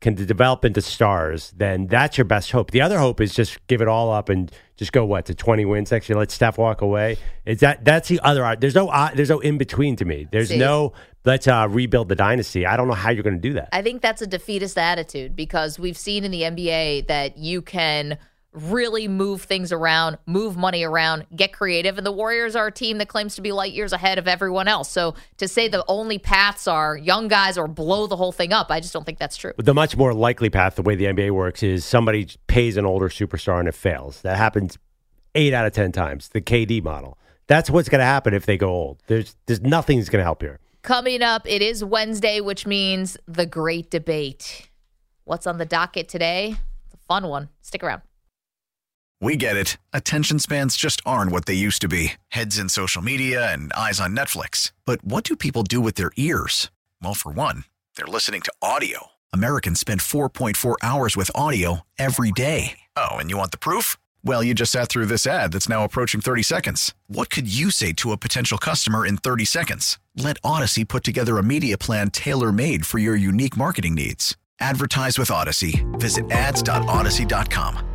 can develop into stars, then that's your best hope. The other hope is just give it all up and just go what to twenty wins next year. Let Steph walk away. Is that that's the other? There's no uh, there's no in between to me. There's See. no let's uh, rebuild the dynasty. I don't know how you're going to do that. I think that's a defeatist attitude because we've seen in the N B A that you can really move things around, move money around, get creative. And the Warriors are a team that claims to be light years ahead of everyone else. So to say the only paths are young guys or blow the whole thing up, I just don't think that's true. The much more likely path, the way the N B A works, is somebody pays an older superstar and it fails. That happens eight out of ten times, the K D model. That's what's going to happen if they go old. There's, there's nothing's going to help here. Coming up, it is Wednesday, which means the great debate. What's on the docket today? It's a fun one. Stick around. We get it. Attention spans just aren't what they used to be. Heads in social media and eyes on Netflix. But what do people do with their ears? Well, for one, they're listening to audio. Americans spend four point four hours with audio every day. Oh, and you want the proof? Well, you just sat through this ad that's now approaching thirty seconds. What could you say to a potential customer in thirty seconds? Let Odyssey put together a media plan tailor-made for your unique marketing needs. Advertise with Odyssey. Visit ads dot odyssey dot com.